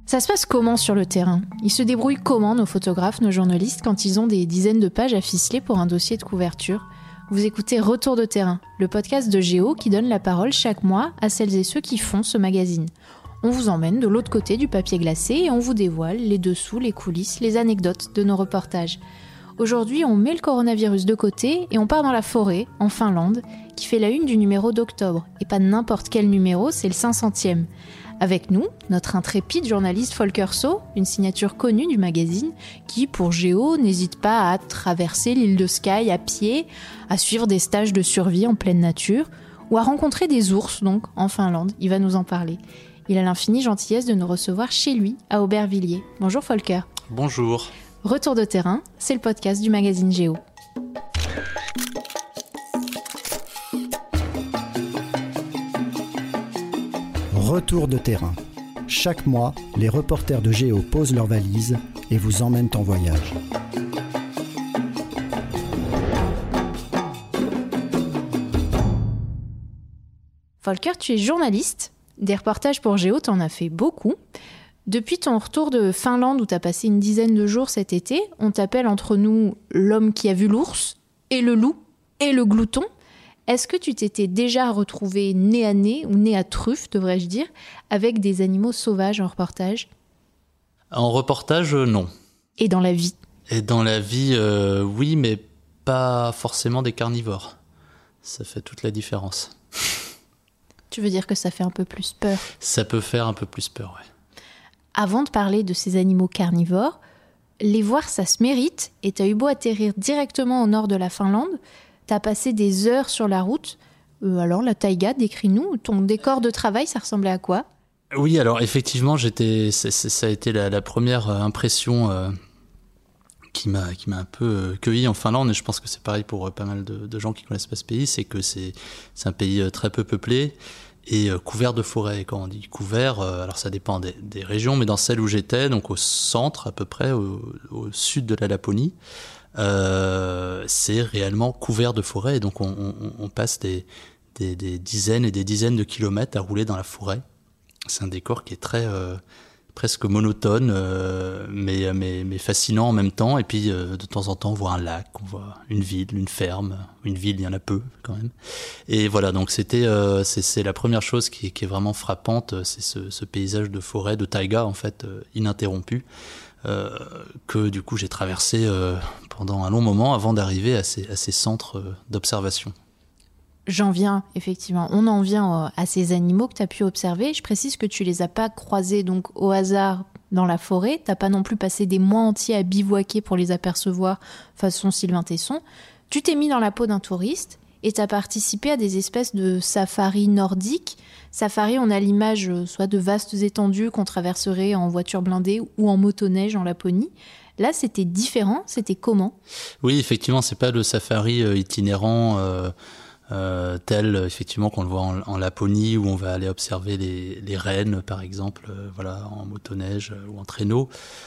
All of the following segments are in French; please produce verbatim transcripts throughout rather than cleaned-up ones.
Ça se passe comment sur le terrain ? Ils se débrouillent comment, nos photographes, nos journalistes, quand ils ont des dizaines de pages à ficeler pour un dossier de couverture ? Vous écoutez Retour de terrain, le podcast de Géo qui donne la parole chaque mois à celles et ceux qui font ce magazine. On vous emmène de l'autre côté du papier glacé et on vous dévoile les dessous, les coulisses, les anecdotes de nos reportages. Aujourd'hui, on met le coronavirus de côté et on part dans la forêt, en Finlande, qui fait la une du numéro d'octobre. Et pas n'importe quel numéro, c'est le cinq centième. Avec nous, notre intrépide journaliste Folker So, une signature connue du magazine, qui, pour Géo, n'hésite pas à traverser l'île de Skye à pied, à suivre des stages de survie en pleine nature, ou à rencontrer des ours, donc, en Finlande. Il va nous en parler. Il a l'infinie gentillesse de nous recevoir chez lui, à Aubervilliers. Bonjour Folker. Bonjour. Retour de terrain, c'est le podcast du magazine Géo. Retour de terrain. Chaque mois, les reporters de Géo posent leurs valises et vous emmènent en voyage. Folker, tu es journaliste. Des reportages pour Géo, t'en as fait beaucoup. Depuis ton retour de Finlande où t'as passé une dizaine de jours cet été, on t'appelle entre nous l'homme qui a vu l'ours, et le loup, et le glouton. Est-ce que tu t'étais déjà retrouvé nez à nez, ou nez à truffe, devrais-je dire, avec des animaux sauvages en reportage ? En reportage, non. Et dans la vie ? Et dans la vie, euh, oui, mais pas forcément des carnivores. Ça fait toute la différence. Tu veux dire que ça fait un peu plus peur ? Ça peut faire un peu plus peur, oui. Avant de parler de ces animaux carnivores, les voir, ça se mérite, et t'as eu beau atterrir directement au nord de la Finlande, t'as passé des heures sur la route. Euh, alors, la taïga, décris-nous, ton décor de travail, ça ressemblait à quoi ? Oui, alors effectivement, j'étais, c'est, c'est, ça a été la, la première impression euh, qui m'a, qui m'a un peu euh, cueilli en Finlande, et je pense que c'est pareil pour euh, pas mal de, de gens qui connaissent pas ce pays, c'est que c'est, c'est un pays euh, très peu peuplé et euh, couvert de forêts. Quand on dit couvert, euh, alors ça dépend des, des régions, mais dans celle où j'étais, donc au centre à peu près, au, au sud de la Laponie, Euh, c'est réellement couvert de forêt, et donc on, on, on passe des, des, des dizaines et des dizaines de kilomètres à rouler dans la forêt. C'est un décor qui est très euh, presque monotone, euh, mais, mais, mais fascinant en même temps. Et puis euh, de temps en temps on voit un lac, on voit une ville, une ferme. Une ville, il y en a peu quand même. Et voilà, donc c'était euh, c'est, c'est la première chose qui est, qui est vraiment frappante, c'est ce, ce paysage de forêt, de taïga en fait, euh, ininterrompu. Euh, que du coup j'ai traversé euh, pendant un long moment avant d'arriver à ces, à ces centres euh, d'observation. J'en viens, effectivement. On en vient euh, à ces animaux que tu as pu observer. Je précise que tu les as pas croisés donc, au hasard dans la forêt. Tu n'as pas non plus passé des mois entiers à bivouaquer pour les apercevoir façon Sylvain Tesson. Tu t'es mis dans la peau d'un touriste et tu as participé à des espèces de safaris nordiques. Safari, on a l'image euh, soit de vastes étendues qu'on traverserait en voiture blindée ou en motoneige en Laponie. Là, c'était différent. C'était comment ? Oui, effectivement, c'est pas le safari euh, itinérant euh, euh, tel effectivement qu'on le voit en, en Laponie, où on va aller observer les, les rennes, par exemple, euh, voilà, en motoneige euh, ou en traîneau.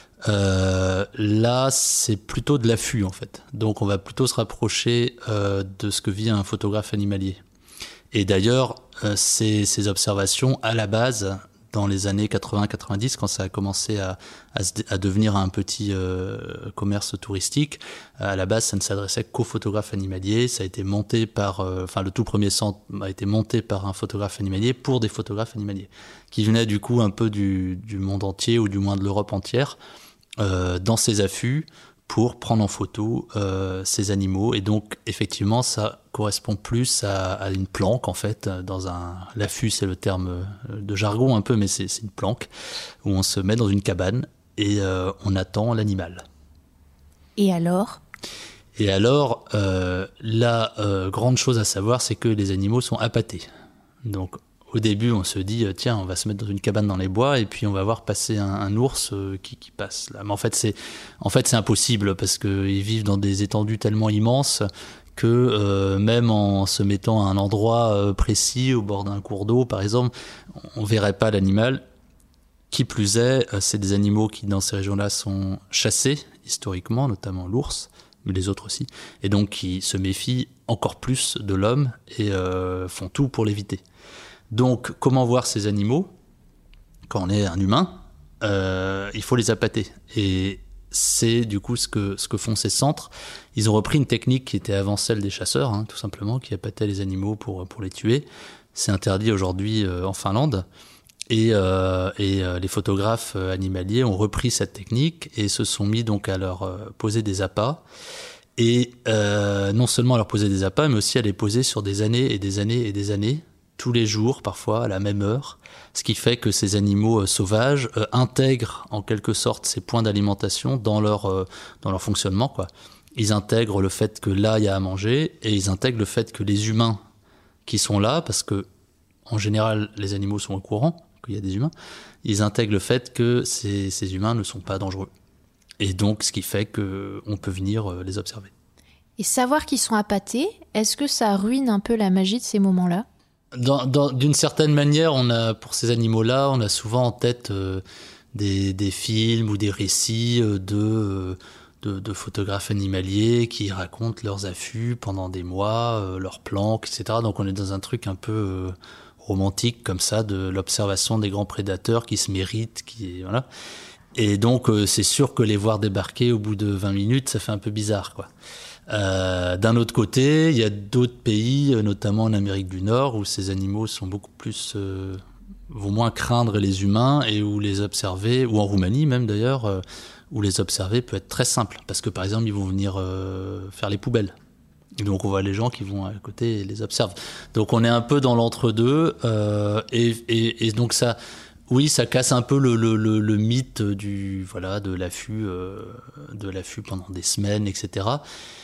Euh, là, c'est plutôt de l'affût en fait. Donc, on va plutôt se rapprocher euh, de ce que vit un photographe animalier. Et d'ailleurs, euh, ces, ces observations, à la base, dans les années quatre-vingts quatre-vingt-dix, quand ça a commencé à, à, se, à devenir un petit euh, commerce touristique, à la base, ça ne s'adressait qu'aux photographes animaliers. Ça a été monté par, euh, enfin, le tout premier centre a été monté par un photographe animalier pour des photographes animaliers, qui venaient du coup un peu du, du monde entier, ou du moins de l'Europe entière, euh, dans ces affûts, pour prendre en photo euh, ces animaux. Et donc, effectivement, ça correspond plus à, à une planque, en fait. Dans un, l'affût, c'est le terme de jargon un peu, mais c'est, c'est une planque, où on se met dans une cabane et euh, on attend l'animal. Et alors ? Et alors, euh, la euh, grande chose à savoir, c'est que les animaux sont appâtés. Donc, au début, on se dit, tiens, on va se mettre dans une cabane dans les bois et puis on va voir passer un, un ours euh, qui, qui passe là. Mais en fait, c'est, en fait, c'est impossible parce qu'ils vivent dans des étendues tellement immenses que euh, même en se mettant à un endroit euh, précis, au bord d'un cours d'eau, par exemple, on ne verrait pas l'animal. Qui plus est, euh, c'est des animaux qui, dans ces régions-là, sont chassés historiquement, notamment l'ours, mais les autres aussi, et donc qui se méfient encore plus de l'homme et euh, font tout pour l'éviter. Donc, comment voir ces animaux quand on est un humain ? euh, il faut les appâter. Et c'est du coup ce que, ce que font ces centres. Ils ont repris une technique qui était avant celle des chasseurs, hein, tout simplement, qui appâtaient les animaux pour, pour les tuer. C'est interdit aujourd'hui euh, en Finlande. Et, euh, et euh, les photographes animaliers ont repris cette technique et se sont mis donc à leur euh, poser des appâts. Et euh, non seulement à leur poser des appâts, mais aussi à les poser sur des années et des années et des années, tous les jours, parfois, à la même heure. Ce qui fait que ces animaux euh, sauvages euh, intègrent en quelque sorte ces points d'alimentation dans leur, euh, dans leur fonctionnement, quoi. Ils intègrent le fait que là, il y a à manger, et ils intègrent le fait que les humains qui sont là, parce que en général, les animaux sont au courant qu'il y a des humains, ils intègrent le fait que ces, ces humains ne sont pas dangereux. Et donc, ce qui fait qu'on peut venir euh, les observer. Et savoir qu'ils sont appâtés, est-ce que ça ruine un peu la magie de ces moments-là ? Dans, dans, d'une certaine manière, on a, pour ces animaux-là, on a souvent en tête euh, des, des films ou des récits euh, de, euh, de, de photographes animaliers qui racontent leurs affûts pendant des mois, euh, leurs planques, et cetera. Donc on est dans un truc un peu euh, romantique comme ça, de l'observation des grands prédateurs qui se méritent, qui voilà. Et donc euh, c'est sûr que les voir débarquer au bout de vingt minutes, ça fait un peu bizarre, quoi. Euh, d'un autre côté, il y a d'autres pays, notamment en Amérique du Nord, où ces animaux sont beaucoup plus, euh, vont moins craindre les humains et où les observer, ou en Roumanie même d'ailleurs, euh, où les observer peut être très simple, parce que par exemple ils vont venir euh, faire les poubelles. Donc on voit les gens qui vont à côté et les observent. Donc on est un peu dans l'entre-deux, euh, et, et, et donc ça. Oui, ça casse un peu le, le, le, le mythe du, voilà, de l'affût, euh, de l'affût pendant des semaines, et cetera.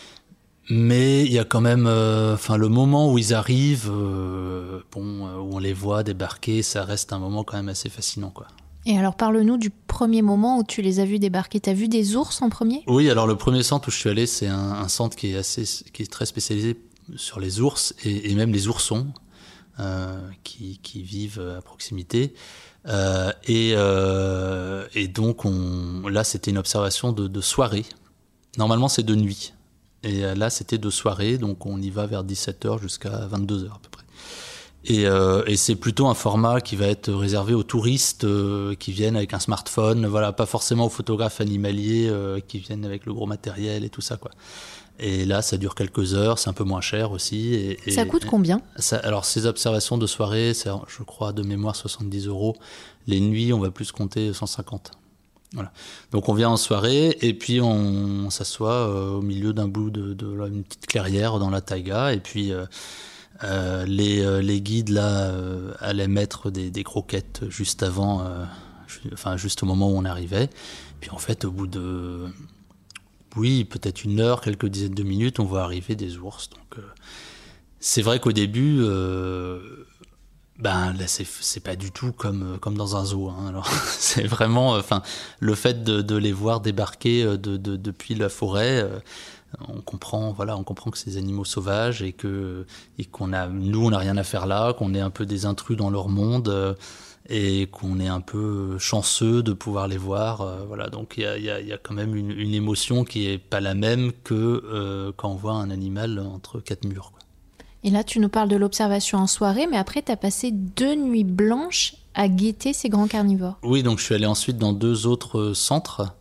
Mais il y a quand même, euh, enfin, le moment où ils arrivent, euh, bon, euh, où on les voit débarquer, ça reste un moment quand même assez fascinant, quoi. Et alors, parle-nous du premier moment où tu les as vus débarquer. T'as vu des ours en premier ? Oui, alors le premier centre où je suis allé, c'est un, un centre qui est assez, qui est très spécialisé sur les ours et, et même les oursons euh, qui, qui vivent à proximité. Euh, et, euh, et donc on, là c'était une observation de, de soirée. Normalement c'est de nuit. Et là c'était de soirée, donc on y va vers dix-sept heures jusqu'à vingt-deux heures à peu près. Et, euh, et c'est plutôt un format qui va être réservé aux touristes euh, qui viennent avec un smartphone, voilà, pas forcément aux photographes animaliers euh, qui viennent avec le gros matériel et tout ça, quoi. Et là, ça dure quelques heures, c'est un peu moins cher aussi. Et, et ça coûte combien ? ça, Alors, ces observations de soirée, c'est, je crois, de mémoire, soixante-dix euros. Les nuits, on va plus compter cent cinquante. Voilà. Donc, on vient en soirée et puis on, on s'assoit euh, au milieu d'un bout de, de, de une petite clairière dans la taïga. Et puis, euh, euh, les, euh, les guides, là, euh, allaient mettre des, des croquettes juste avant, euh, ju- enfin, juste au moment où on arrivait. Puis, en fait, au bout de... Oui, peut-être une heure, quelques dizaines de minutes, on voit arriver des ours. Donc, euh, c'est vrai qu'au début, euh, ben là, c'est, c'est pas du tout comme comme dans un zoo. Hein. Alors, c'est vraiment, enfin, euh, le fait de, de les voir débarquer de, de, depuis la forêt, euh, on comprend, voilà, on comprend que c'est des animaux sauvages et que et qu'on a, nous, on n'a rien à faire là, qu'on est un peu des intrus dans leur monde. Euh, et qu'on est un peu chanceux de pouvoir les voir. Euh, voilà. Donc il y a, y a, y a quand même une, une émotion qui n'est pas la même que euh, quand on voit un animal entre quatre murs, quoi. Et là, tu nous parles de l'observation en soirée, mais après, tu as passé deux nuits blanches à guetter ces grands carnivores. Oui, donc je suis allé ensuite dans deux autres centres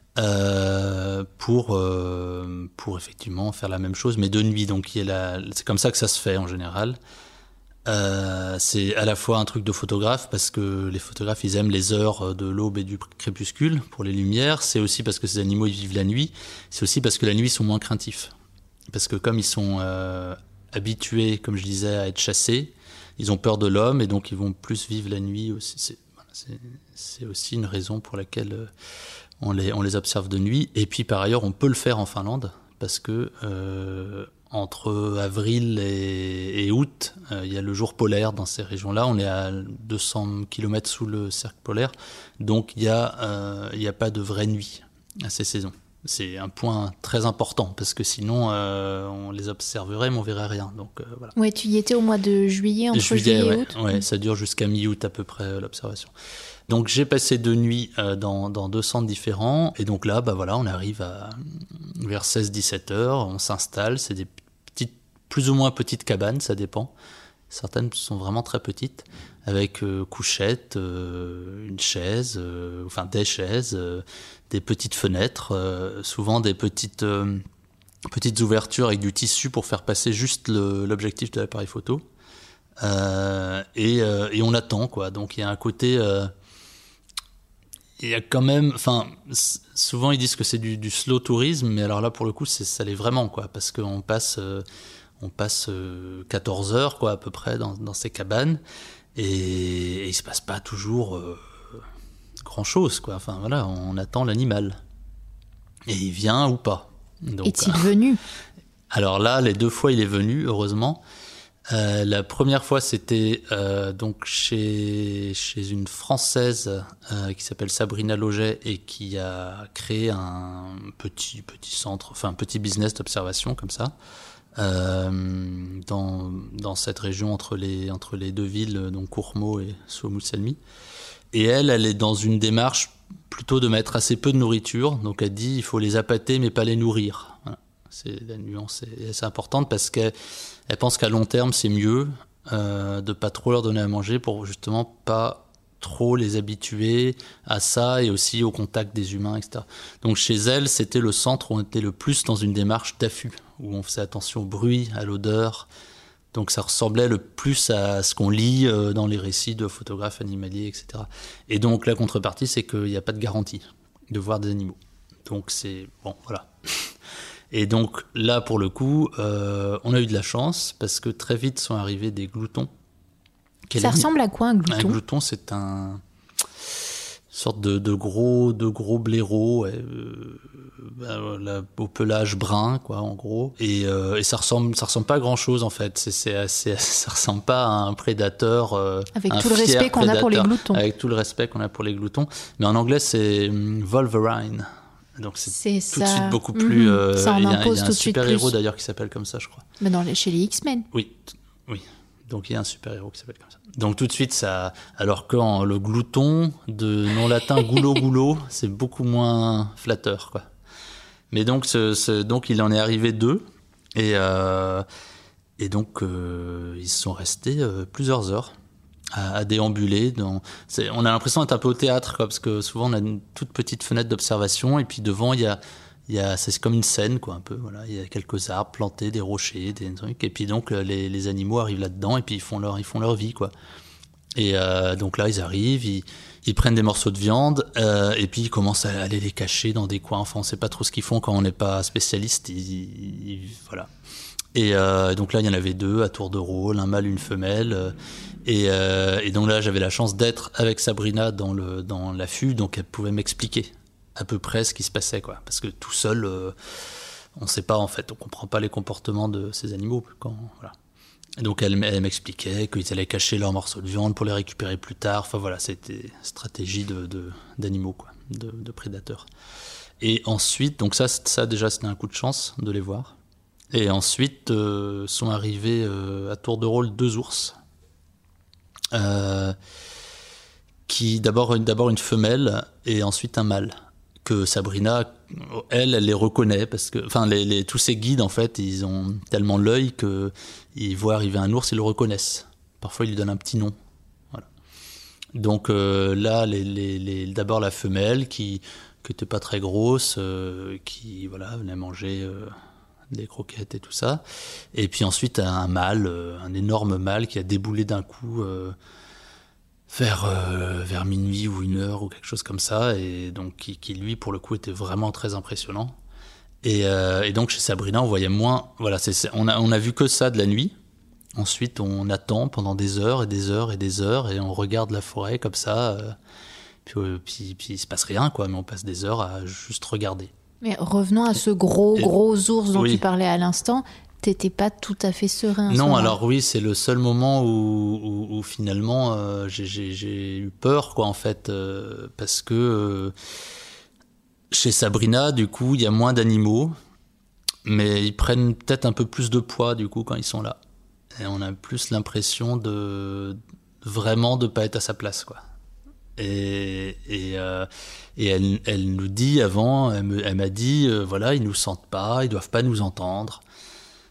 euh, pour, euh, pour effectivement faire la même chose, mais de nuit. Donc il y a la, c'est comme ça que ça se fait en général. Euh, c'est à la fois un truc de photographe parce que les photographes ils aiment les heures de l'aube et du crépuscule pour les lumières. C'est aussi parce que ces animaux ils vivent la nuit. C'est aussi parce que la nuit ils sont moins craintifs. Parce que comme ils sont euh, habitués, comme je disais, à être chassés, ils ont peur de l'homme et donc ils vont plus vivre la nuit aussi. C'est, voilà, c'est, c'est aussi une raison pour laquelle on les, on les observe de nuit. Et puis par ailleurs on peut le faire en Finlande parce que euh, entre avril et, et août, euh, il y a le jour polaire dans ces régions-là. On est à deux cents kilomètres sous le cercle polaire. Donc, il n'y a, euh, il y a pas de vraie nuit à ces saisons. C'est un point très important parce que sinon, euh, on les observerait mais on ne verrait rien. Donc, euh, voilà. Ouais, tu y étais au mois de juillet, entre juillet, juillet et ouais, août. Ouais, ça dure jusqu'à mi-août à peu près l'observation. Donc j'ai passé deux nuits euh, dans, dans deux centres différents et donc là, bah voilà, on arrive à vers seize dix-sept heures, on s'installe, c'est des petites, plus ou moins petites cabanes, ça dépend. Certaines sont vraiment très petites, avec euh, couchette, euh, une chaise, euh, enfin des chaises, euh, des petites fenêtres, euh, souvent des petites, euh, petites ouvertures avec du tissu pour faire passer juste le, l'objectif de l'appareil photo. Euh, et, euh, et on attend, quoi. Donc il y a un côté... Euh, il y a quand même... Enfin, souvent ils disent que c'est du, du slow tourisme, mais alors là, pour le coup, c'est, ça l'est vraiment, quoi. Parce qu'on passe, euh, on passe euh, quatorze heures, quoi, à peu près, dans, dans ces cabanes. Et, et il ne se passe pas toujours euh, grand-chose, quoi. Enfin, voilà, on attend l'animal. Et il vient ou pas. Donc, est-il venu ? Alors là, les deux fois, il est venu, heureusement. Euh, la première fois, c'était euh, donc chez, chez une Française euh, qui s'appelle Sabrina Loget et qui a créé un petit, petit centre, enfin un petit business d'observation comme ça, euh, dans, dans cette région entre les, entre les deux villes, donc Courmaux et Suomussalmi. Et elle, elle est dans une démarche plutôt de mettre assez peu de nourriture. Donc elle dit il faut les appâter mais pas les nourrir. Voilà. C'est, la nuance est assez importante parce qu'elle elle pense qu'à long terme c'est mieux euh, de pas trop leur donner à manger pour justement pas trop les habituer à ça et aussi au contact des humains, et cetera. Donc chez elle, c'était le centre où on était le plus dans une démarche d'affût, où on faisait attention au bruit, à l'odeur. Donc ça ressemblait le plus à ce qu'on lit euh, dans les récits de photographes animaliers, et cetera. Et donc la contrepartie, c'est qu'il n'y a pas de garantie de voir des animaux. Donc c'est... Bon, voilà. Et donc là, pour le coup, euh, on a eu de la chance, parce que très vite sont arrivés des gloutons. Quel ça ressemble à quoi, un glouton ? Un glouton, c'est un... sorte de, de gros de gros blaireaux ouais, euh, bah, au pelage brun quoi en gros et, euh, et ça ressemble ça ressemble pas à grand chose en fait c'est c'est assez ça ressemble pas à un prédateur euh, avec un tout le respect qu'on a pour les gloutons avec tout le respect qu'on a pour les gloutons mais en anglais c'est um, Wolverine donc c'est, c'est tout ça. de suite beaucoup plus mmh, euh, ça en il y a, impose il y a tout un de suite super héros plus. D'ailleurs qui s'appelle comme ça je crois mais dans les, chez les X-Men oui oui donc il y a un super-héros qui s'appelle comme ça. Donc tout de suite, ça, alors que le glouton, de nom latin goulo goulo, c'est beaucoup moins flatteur, quoi. Mais donc, ce, ce, donc il en est arrivé deux, et, euh, et donc euh, ils sont restés euh, plusieurs heures à, à déambuler. Dans, c'est, on a l'impression d'être un peu au théâtre, quoi, parce que souvent on a une toute petite fenêtre d'observation, et puis devant il y a Il y a, c'est comme une scène, quoi, un peu. Voilà, il y a quelques arbres plantés, des rochers, des trucs, et puis donc les, les animaux arrivent là-dedans et puis ils font leur, ils font leur vie, quoi. Et euh, donc là, ils arrivent, ils, ils prennent des morceaux de viande euh, et puis ils commencent à aller les cacher dans des coins. Enfin, on sait pas trop ce qu'ils font quand on n'est pas spécialiste. Ils, ils, voilà. Et euh, donc là, il y en avait deux à tour de rôle, un mâle, une femelle. Et, euh, et donc là, j'avais la chance d'être avec Sabrina dans le dans l'affût, donc elle pouvait m'expliquer à peu près ce qui se passait, quoi. Parce que tout seul, euh, on ne sait pas, en fait, on ne comprend pas les comportements de ces animaux. Quand, voilà. Et donc elle, elle m'expliquait qu'ils allaient cacher leurs morceaux de viande pour les récupérer plus tard. Enfin voilà, c'était stratégie de, de, d'animaux, quoi, de, de prédateurs. Et ensuite, donc ça, ça déjà, c'était un coup de chance de les voir. Et ensuite, euh, sont arrivés euh, à tour de rôle deux ours. Euh, qui, d'abord, d'abord une femelle et ensuite un mâle. Que Sabrina, elle, elle les reconnaît parce que, enfin, les, les, tous ces guides, en fait, ils ont tellement l'œil qu'ils voient arriver un ours, ils le reconnaissent. Parfois, ils lui donnent un petit nom. Voilà. Donc euh, là, les, les, les, d'abord la femelle qui n'était pas très grosse, euh, qui voilà, venait manger euh, des croquettes et tout ça. Et puis ensuite, un mâle, euh, un énorme mâle qui a déboulé d'un coup. Euh, Vers, euh, vers minuit ou une heure ou quelque chose comme ça, et donc qui, qui lui pour le coup était vraiment très impressionnant. Et, euh, et donc chez Sabrina on voyait moins, voilà, c'est, c'est, on a on a vu que ça de la nuit. Ensuite on attend pendant des heures et des heures et des heures et on regarde la forêt comme ça, euh, puis, euh, puis puis il se passe rien quoi, mais on passe des heures à juste regarder. Mais revenons à ce gros et, gros ours dont oui. tu parlais à l'instant. T'étais pas tout à fait serein. Non, alors oui, c'est le seul moment où, où, où finalement euh, j'ai, j'ai, j'ai eu peur, quoi, en fait, euh, parce que euh, chez Sabrina, du coup, il y a moins d'animaux, mais ils prennent peut-être un peu plus de poids, du coup, quand ils sont là. Et on a plus l'impression de vraiment de pas être à sa place, quoi. Et, et, euh, et elle, elle nous dit avant, elle, me, elle m'a dit, euh, voilà, ils nous sentent pas, ils doivent pas nous entendre.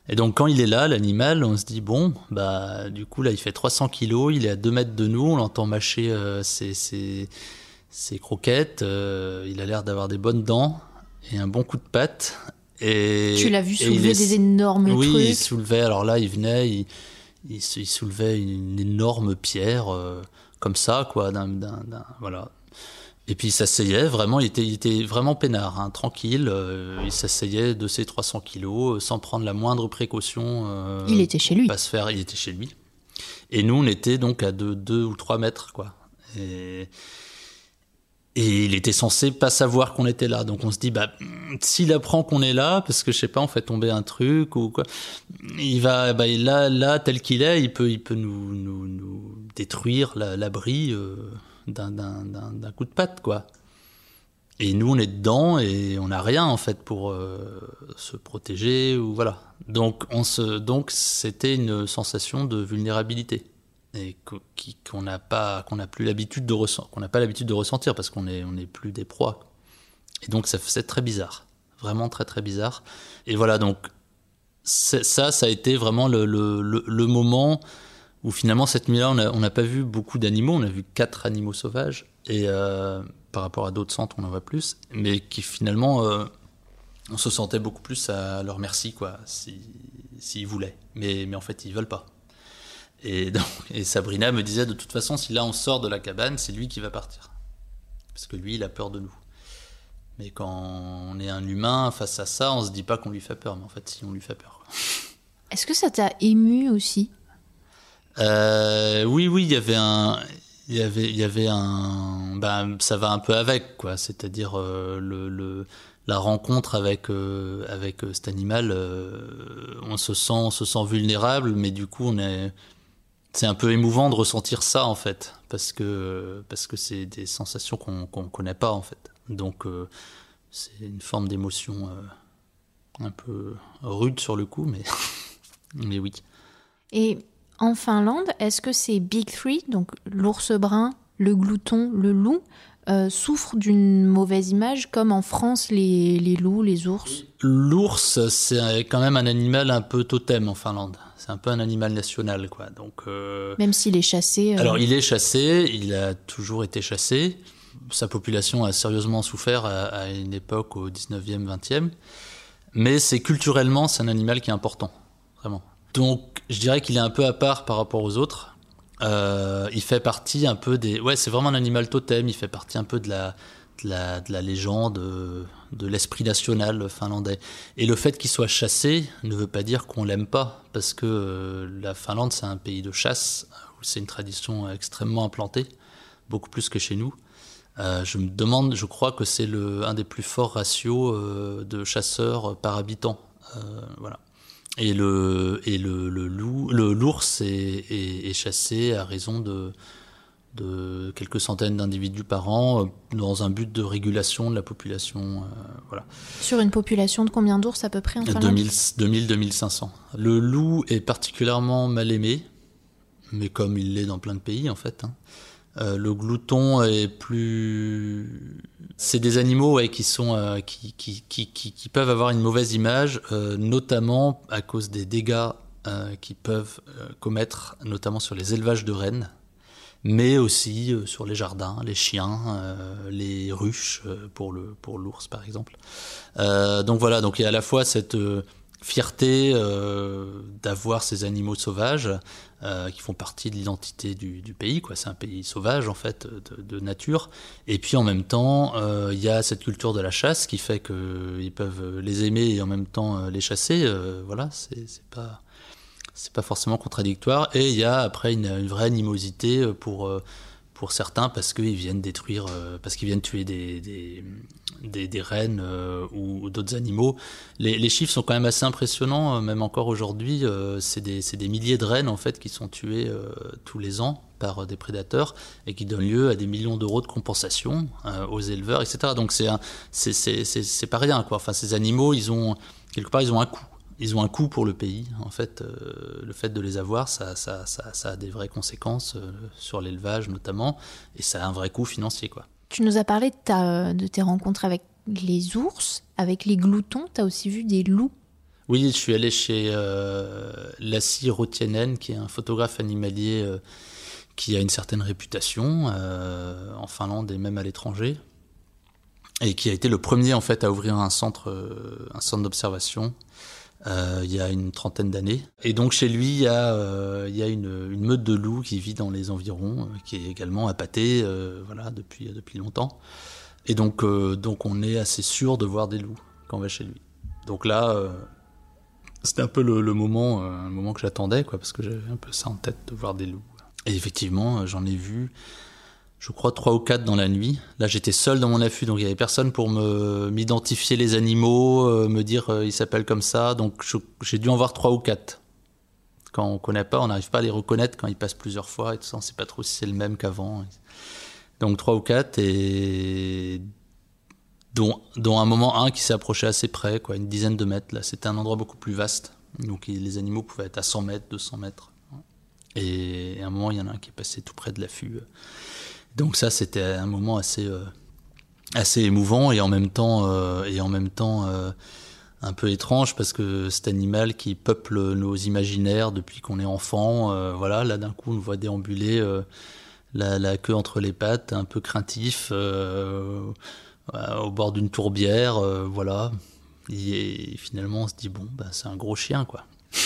Et donc quand il est là, l'animal, on se dit bon, bah du coup là il fait trois cents kilos, il est à deux mètres de nous, on l'entend mâcher euh, ses, ses, ses croquettes, euh, il a l'air d'avoir des bonnes dents et un bon coup de patte. Et, tu l'as vu soulever est... des énormes oui, trucs. Oui, il soulevait, alors là il venait, il, il, il soulevait une énorme pierre euh, comme ça, quoi, d'un, d'un, d'un, voilà. Et puis il s'asseyait, vraiment, il était, il était vraiment peinard, hein, tranquille. Euh, il s'asseyait de ses trois cents kilos euh, sans prendre la moindre précaution. Euh, il était chez lui. Pas se faire, il était chez lui. Et nous, on était donc à deux, deux ou trois mètres, quoi. Et, et il était censé pas savoir qu'on était là. Donc on se dit, bah, s'il apprend qu'on est là, parce que je sais pas, on fait tomber un truc ou quoi, il va, bah, là, là, tel qu'il est, il peut, il peut nous, nous, nous détruire la, l'abri. Euh, D'un, d'un, d'un, d'un coup de patte, quoi. Et nous, on est dedans et on n'a rien, en fait, pour euh, se protéger, ou voilà. Donc, on se, donc, c'était une sensation de vulnérabilité et que, qui, qu'on n'a pas, qu'on n'a plus l'habitude de ressentir, qu'on n'a pas l'habitude de ressentir parce qu'on est, on est plus des proies. Et donc, ça faisait très bizarre, vraiment très très bizarre. Et voilà, donc ça, ça a été vraiment le, le, le, le moment où finalement cette nuit-là, on n'a pas vu beaucoup d'animaux, on a vu quatre animaux sauvages, et euh, par rapport à d'autres centres, on en voit plus, mais qui finalement, euh, on se sentait beaucoup plus à leur merci, quoi, si, s'ils voulaient. Mais, mais en fait, ils veulent pas. Et, donc, et Sabrina me disait, de toute façon, si là on sort de la cabane, c'est lui qui va partir. Parce que lui, il a peur de nous. Mais quand on est un humain face à ça, on se dit pas qu'on lui fait peur, mais en fait, si, on lui fait peur. Est-ce que ça t'a ému aussi ? Euh, oui, oui, il y avait un, il y avait, il y avait un, ben, ça va un peu avec, quoi. C'est-à-dire euh, le, le, la rencontre avec, euh, avec cet animal, euh, on se sent, on se sent vulnérable, mais du coup, on est, c'est un peu émouvant de ressentir ça, en fait, parce que, parce que c'est des sensations qu'on, qu'on connaît pas, en fait. Donc, euh, c'est une forme d'émotion euh, un peu rude sur le coup, mais, mais oui. Et en Finlande, est-ce que ces Big Three, donc l'ours brun, le glouton, le loup, euh, souffrent d'une mauvaise image, comme en France, les, les loups, les ours ? L'ours, c'est quand même un animal un peu totem en Finlande. C'est un peu un animal national, quoi. Donc, euh... même s'il est chassé. Euh... Alors, il est chassé, il a toujours été chassé. Sa population a sérieusement souffert à, à une époque au dix-neuvième, vingtième. Mais c'est culturellement, c'est un animal qui est important, vraiment. Donc, je dirais qu'il est un peu à part par rapport aux autres. Euh, il fait partie un peu des... Ouais, c'est vraiment un animal totem. Il fait partie un peu de la, de la, de la légende, de, de l'esprit national finlandais. Et le fait qu'il soit chassé ne veut pas dire qu'on l'aime pas, parce que euh, la Finlande, c'est un pays de chasse, où c'est une tradition extrêmement implantée, beaucoup plus que chez nous. Euh, je me demande, je crois que c'est le, un des plus forts ratios euh, de chasseurs par habitant. Euh, voilà. Et le et le, le loup, le l'ours est, est, est chassé à raison de de quelques centaines d'individus par an euh, dans un but de régulation de la population. Euh, voilà. Sur une population de combien d'ours à peu près en Finlande ? deux mille à deux mille cinq cents. Le loup est particulièrement mal aimé, mais comme il l'est dans plein de pays en fait. Hein. Euh, le glouton est plus... C'est des animaux ouais, qui, sont, euh, qui, qui, qui, qui, qui peuvent avoir une mauvaise image, euh, notamment à cause des dégâts euh, qu'ils peuvent euh, commettre, notamment sur les élevages de rennes, mais aussi euh, sur les jardins, les chiens, euh, les ruches, euh, pour, le, pour l'ours par exemple. Euh, donc voilà, donc il y a à la fois cette... Euh, fierté euh, d'avoir ces animaux sauvages euh, qui font partie de l'identité du, du pays, quoi. C'est un pays sauvage en fait, de, de nature. Et puis en même temps, il euh, y a cette culture de la chasse qui fait qu'ils peuvent les aimer et en même temps euh, les chasser. Euh, voilà, c'est, c'est pas c'est pas forcément contradictoire. Et il y a après une, une vraie animosité pour euh, pour certains parce qu'ils viennent détruire, euh, parce qu'ils viennent tuer des des des, des rennes euh, ou, ou d'autres animaux. Les, les chiffres sont quand même assez impressionnants, euh, même encore aujourd'hui. Euh, c'est des c'est des milliers de rennes en fait qui sont tuées euh, tous les ans par euh, des prédateurs et qui donnent lieu à des millions d'euros de compensation euh, aux éleveurs, et cetera. Donc c'est un c'est c'est c'est c'est pas rien, quoi. Enfin, ces animaux, ils ont quelque part ils ont un coût. Ils ont un coût pour le pays. En fait, euh, le fait de les avoir, ça, ça, ça, ça a des vraies conséquences euh, sur l'élevage notamment, et ça a un vrai coût financier, quoi. Tu nous as parlé de, ta, de tes rencontres avec les ours, avec les gloutons. Tu as aussi vu des loups. Oui, je suis allé chez euh, Lassi Rotienen, qui est un photographe animalier euh, qui a une certaine réputation euh, en Finlande et même à l'étranger, et qui a été le premier en fait à ouvrir un centre, euh, un centre d'observation euh, il y a une trentaine d'années. Et donc chez lui, il y a, euh, il y a une, une meute de loups qui vit dans les environs, euh, qui est également appâtée, euh, voilà, depuis depuis longtemps. Et donc euh, donc on est assez sûr de voir des loups quand on va chez lui. Donc là, euh, c'était un peu le, le moment, euh, un moment que j'attendais, quoi, parce que j'avais un peu ça en tête de voir des loups. Et effectivement, j'en ai vu, je crois, trois ou quatre dans la nuit. Là, j'étais seul dans mon affût, donc il n'y avait personne pour me, m'identifier les animaux, euh, me dire euh, ils s'appellent comme ça. Donc je, j'ai dû en voir trois ou quatre. Quand on ne connaît pas, on n'arrive pas à les reconnaître quand ils passent plusieurs fois et tout ça. On ne sait pas trop si c'est le même qu'avant. Donc trois ou quatre, et dont, dont un moment un qui s'est approché assez près, quoi, une dizaine de mètres. Là, c'était un endroit beaucoup plus vaste. Donc les animaux pouvaient être à cent mètres, deux cents mètres. Et à un moment, il y en a un qui est passé tout près de l'affût. Donc ça, c'était un moment assez, euh, assez émouvant et en même temps, euh, et en même temps euh, un peu étrange, parce que cet animal qui peuple nos imaginaires depuis qu'on est enfant, euh, voilà, là d'un coup, on le voit déambuler, euh, la, la queue entre les pattes, un peu craintif, euh, au bord d'une tourbière, euh, voilà. Et, et finalement, on se dit, bon, bah, c'est un gros chien, quoi.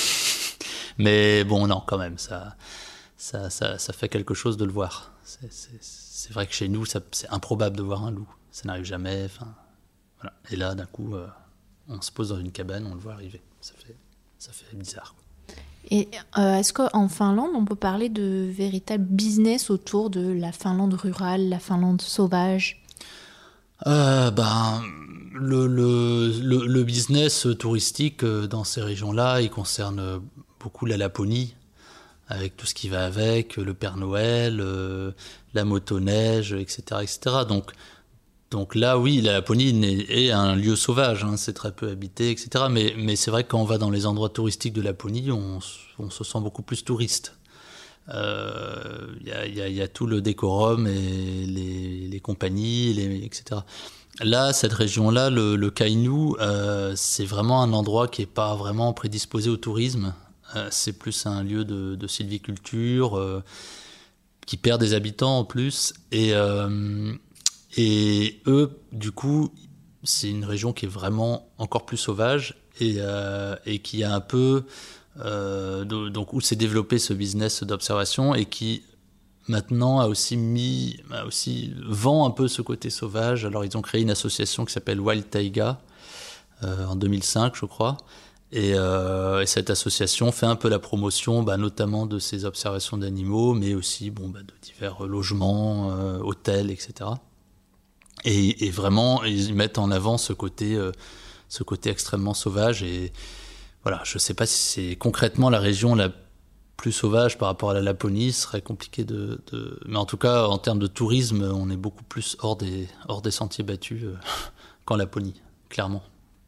Mais bon, non, quand même, ça, ça, ça, ça fait quelque chose de le voir. C'est, c'est, c'est vrai que chez nous, ça, c'est improbable de voir un loup. Ça n'arrive jamais. Enfin, voilà. Et là, d'un coup, euh, on se pose dans une cabane, on le voit arriver. Ça fait, ça fait bizarre. Et euh, est-ce qu'en Finlande, on peut parler de véritable business autour de la Finlande rurale, la Finlande sauvage ? Euh, ben, le, le, le, le business touristique dans ces régions-là, il concerne beaucoup la Laponie, avec tout ce qui va avec, le Père Noël, euh, la motoneige, et cetera, et cetera. Donc, donc là, oui, la Laponie est, est un lieu sauvage, hein, c'est très peu habité, et cetera. Mais, mais c'est vrai que quand on va dans les endroits touristiques de Laponie, on, on se sent beaucoup plus touriste. Il euh, y, a, y, a, y a tout le décorum et les, les compagnies, les, et cetera. Là, cette région-là, le, le Kainuu, euh, c'est vraiment un endroit qui n'est pas vraiment prédisposé au tourisme. Euh, c'est plus un lieu de, de sylviculture euh, qui perd des habitants en plus. Et, euh, et eux, du coup, c'est une région qui est vraiment encore plus sauvage et, euh, et qui a un peu... Euh, donc où s'est développé ce business d'observation et qui maintenant a aussi mis, a aussi vend un peu ce côté sauvage. Alors ils ont créé une association qui s'appelle Wild Taiga euh, en deux mille cinq, je crois. Et, euh, et cette association fait un peu la promotion, bah, notamment de ces observations d'animaux, mais aussi bon, bah, de divers logements, euh, hôtels, et cetera. Et, et vraiment, ils mettent en avant ce côté, euh, ce côté extrêmement sauvage. Et voilà, je ne sais pas si c'est concrètement la région la plus sauvage par rapport à la Laponie, ce serait compliqué de, de... Mais en tout cas, en termes de tourisme, on est beaucoup plus hors des, hors des sentiers battus euh, qu'en Laponie, clairement.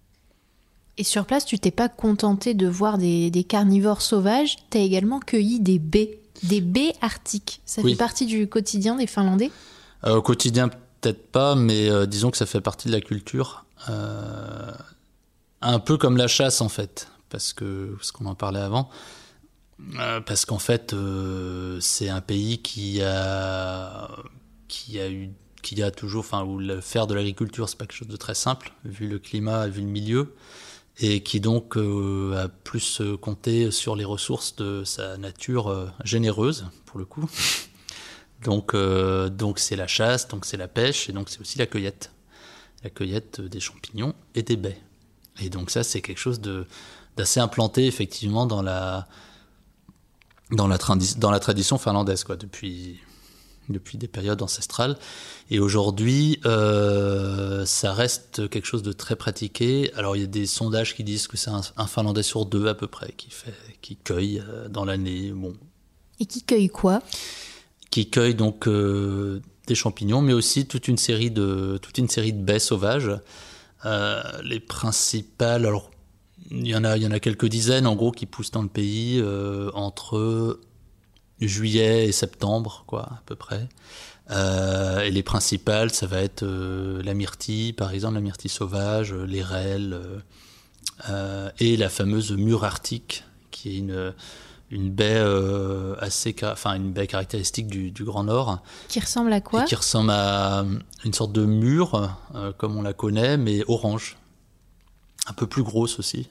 Et sur place, tu t'es pas contenté de voir des, des carnivores sauvages, tu as également cueilli des baies, des baies arctiques. Ça oui. fait partie du quotidien des Finlandais ? euh, Au quotidien, peut-être pas, mais euh, disons que ça fait partie de la culture. Euh, un peu comme la chasse, en fait, parce que, parce qu'on en parlait avant. Euh, parce qu'en fait, euh, c'est un pays qui a, qui a eu, qui a toujours, enfin, où le faire de l'agriculture, c'est pas quelque chose de très simple, vu le climat, vu le milieu. Et qui donc euh, a plus compté sur les ressources de sa nature euh, généreuse, pour le coup. donc, euh, donc c'est la chasse, donc c'est la pêche, et donc c'est aussi la cueillette. La cueillette des champignons et des baies. Et donc ça, c'est quelque chose de, d'assez implanté, effectivement, dans la, dans la, tradi- dans la tradition finlandaise, quoi, depuis... depuis des périodes ancestrales. Et aujourd'hui, euh, ça reste quelque chose de très pratiqué. Alors, il y a des sondages qui disent que c'est un, un Finlandais sur deux, à peu près, qui, fait, qui cueille euh, dans l'année. Bon. Et qui cueille quoi ? Qui cueille donc euh, des champignons, mais aussi toute une série de, toute une série de baies sauvages. Euh, les principales... Alors, il y en a, il y en a quelques dizaines, en gros, qui poussent dans le pays euh, entre... juillet et septembre, quoi, à peu près. Euh, et les principales, ça va être euh, la myrtille, par exemple, la myrtille sauvage, euh, l'érel, euh, euh, et la fameuse mûre arctique, qui est une, une baie euh, assez, enfin une baie caractéristique du, du Grand Nord. Qui ressemble à quoi ? Et qui ressemble à une sorte de mûre, euh, comme on la connaît, mais orange, un peu plus grosse aussi.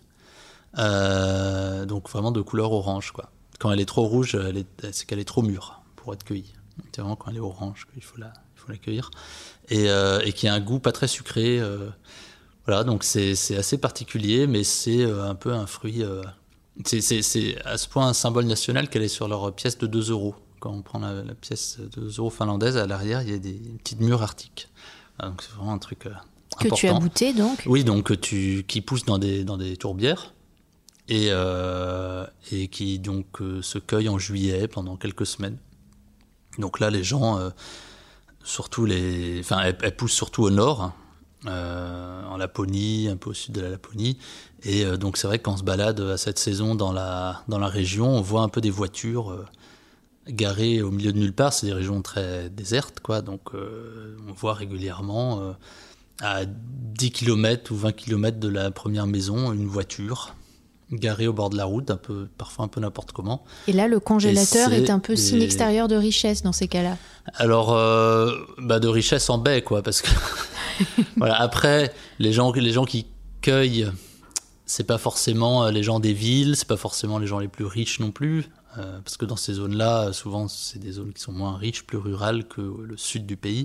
Euh, donc vraiment de couleur orange, quoi. Quand elle est trop rouge, elle est, c'est qu'elle est trop mûre pour être cueillie. C'est vraiment quand elle est orange qu'il faut la, il faut la cueillir. Et, euh, et qui a un goût pas très sucré. Euh, voilà, donc c'est, c'est assez particulier, mais c'est euh, un peu un fruit. Euh, c'est, c'est, c'est à ce point un symbole national qu'elle est sur leur pièce de deux euros. Quand on prend la, la pièce de deux euros finlandaise, à l'arrière, il y a des petites mûres arctiques. Ah, donc c'est vraiment un truc euh, que important. Tu as goûté donc ? Oui, donc tu, qui pousse dans des, dans des tourbières et, euh, et qui donc euh, se cueille en juillet pendant quelques semaines. Donc là, les gens, euh, surtout les, enfin, elles, elles poussent surtout au nord, euh, en Laponie, un peu au sud de la Laponie. Et euh, donc c'est vrai que quand on se balade à cette saison dans la, dans la région, on voit un peu des voitures euh, garées au milieu de nulle part. C'est des régions très désertes, quoi. Donc euh, on voit régulièrement euh, à dix kilomètres ou vingt kilomètres de la première maison une voiture garé au bord de la route, un peu, parfois un peu n'importe comment. Et là, le congélateur est un peu des... signe extérieur de richesse dans ces cas-là. Alors, euh, bah de richesse en baie, quoi, parce que voilà. Après, les gens, les gens qui cueillent, c'est pas forcément les gens des villes, c'est pas forcément les gens les plus riches non plus, euh, parce que dans ces zones-là, souvent, c'est des zones qui sont moins riches, plus rurales que le sud du pays.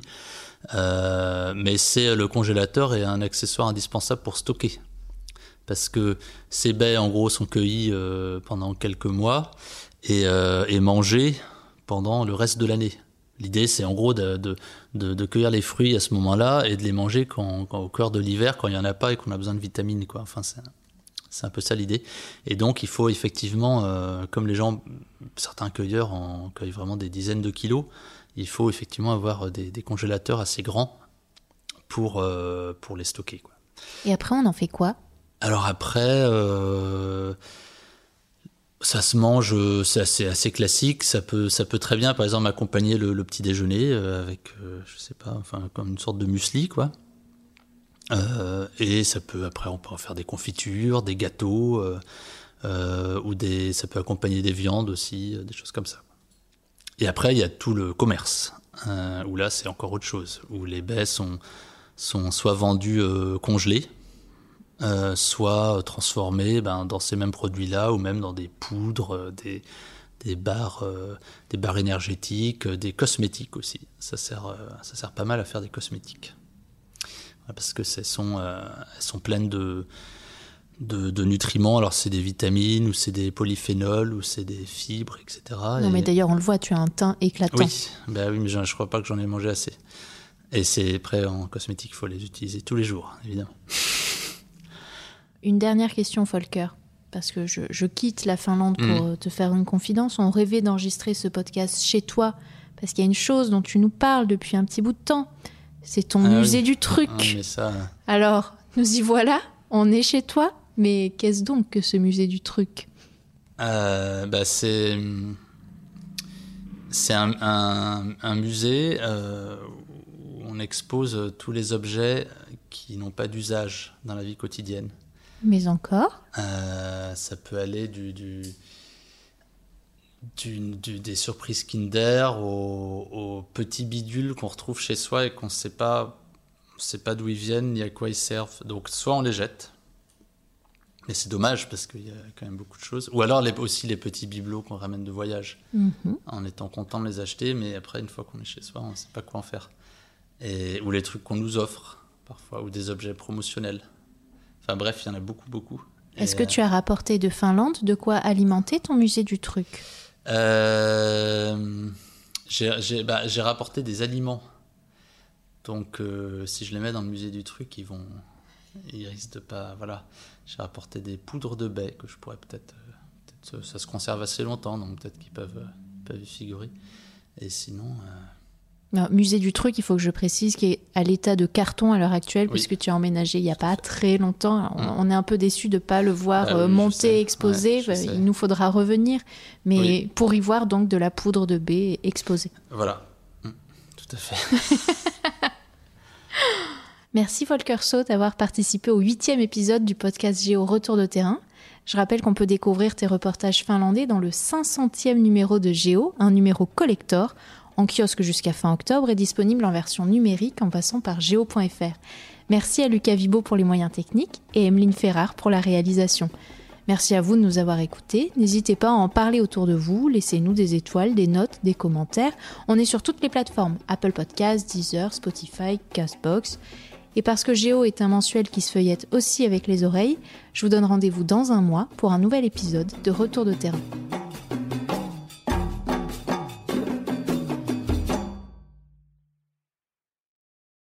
Euh, mais c'est le congélateur est un accessoire indispensable pour stocker. Parce que ces baies, en gros, sont cueillies euh, pendant quelques mois et, euh, et mangées pendant le reste de l'année. L'idée, c'est en gros de, de, de, de cueillir les fruits à ce moment-là et de les manger quand, quand, au cœur de l'hiver, quand il n'y en a pas et qu'on a besoin de vitamines, quoi. Enfin, c'est, c'est un peu ça l'idée. Et donc, il faut effectivement, euh, comme les gens, certains cueilleurs en cueillent vraiment des dizaines de kilos, il faut effectivement avoir des, des congélateurs assez grands pour, euh, pour les stocker, quoi. Et après, on en fait quoi ? Alors après, euh, ça se mange, c'est assez, assez classique. Ça peut, ça peut très bien, par exemple, accompagner le, le petit déjeuner avec, euh, je sais pas, enfin, comme une sorte de muesli, quoi. Euh, et ça peut, après, on peut en faire des confitures, des gâteaux, euh, euh, ou des, ça peut accompagner des viandes aussi, des choses comme ça. Et après, il y a tout le commerce, euh, où là, c'est encore autre chose, où les baies sont, sont soit vendues euh, congelées, Euh, soit transformés ben, dans ces mêmes produits-là ou même dans des poudres, euh, des, des, barres, euh, des barres énergétiques, euh, des cosmétiques aussi. Ça sert, euh, ça sert pas mal à faire des cosmétiques. Ouais, parce que elles sont, euh, elles sont pleines de, de, de nutriments. Alors c'est des vitamines ou c'est des polyphénols ou c'est des fibres, et cetera. Non Et... mais d'ailleurs on le voit, tu as un teint éclatant. Oui, ben oui mais je ne crois pas que j'en ai mangé assez. Et c'est prêt en cosmétique, il faut les utiliser tous les jours, évidemment. Une dernière question, Volker, parce que je, je quitte la Finlande pour mmh. te faire une confidence. On rêvait d'enregistrer ce podcast chez toi, parce qu'il y a une chose dont tu nous parles depuis un petit bout de temps. C'est ton ah musée oui. du truc. Ah, mais ça... Alors, nous y voilà, on est chez toi, mais qu'est-ce donc que ce musée du truc ? euh, bah c'est, c'est un, un, un musée euh, où on expose tous les objets qui n'ont pas d'usage dans la vie quotidienne. Mais encore euh, Ça peut aller du, du, du, du, des surprises Kinder aux, aux petits bidules qu'on retrouve chez soi et qu'on ne sait pas, on sait pas d'où ils viennent ni à quoi ils servent. Donc soit on les jette, mais c'est dommage parce qu'il y a quand même beaucoup de choses. Ou alors les, aussi les petits bibelots qu'on ramène de voyage, mm-hmm. en étant content de les acheter, mais après une fois qu'on est chez soi, on ne sait pas quoi en faire. Et, ou les trucs qu'on nous offre parfois, ou des objets promotionnels. Enfin bref, il y en a beaucoup, beaucoup. Est-ce Et que tu as rapporté de Finlande de quoi alimenter ton musée du truc ? euh, j'ai, j'ai, bah, j'ai rapporté des aliments. Donc euh, si je les mets dans le musée du truc, ils vont, ils risquent de pas... Voilà. J'ai rapporté des poudres de baies que je pourrais peut-être... Euh, peut-être ça se conserve assez longtemps, donc peut-être qu'ils peuvent, euh, peuvent y figurer. Et sinon... Euh, Non, musée du truc, il faut que je précise, qui est à l'état de carton à l'heure actuelle, oui. puisque tu as emménagé il n'y a pas très longtemps. On, mmh. on est un peu déçus de ne pas le voir ah, oui, monter, exposé. Ouais, il nous faudra revenir. Mais oui. pour y voir donc de la poudre de baie exposée. Voilà, mmh. tout à fait. Merci Volker Saut d'avoir participé au huitième épisode du podcast Géo Retour de terrain. Je rappelle qu'on peut découvrir tes reportages finlandais dans le cinq centième numéro de Géo, un numéro collector, en kiosque jusqu'à fin octobre et disponible en version numérique en passant par géo point f r. Merci à Lucas Vibo pour les moyens techniques et Emeline Ferrard pour la réalisation. Merci à vous de nous avoir écoutés. N'hésitez pas à en parler autour de vous. Laissez-nous des étoiles, des notes, des commentaires. On est sur toutes les plateformes. Apple Podcasts, Deezer, Spotify, Castbox. Et parce que Géo est un mensuel qui se feuillette aussi avec les oreilles, je vous donne rendez-vous dans un mois pour un nouvel épisode de Retour de terrain.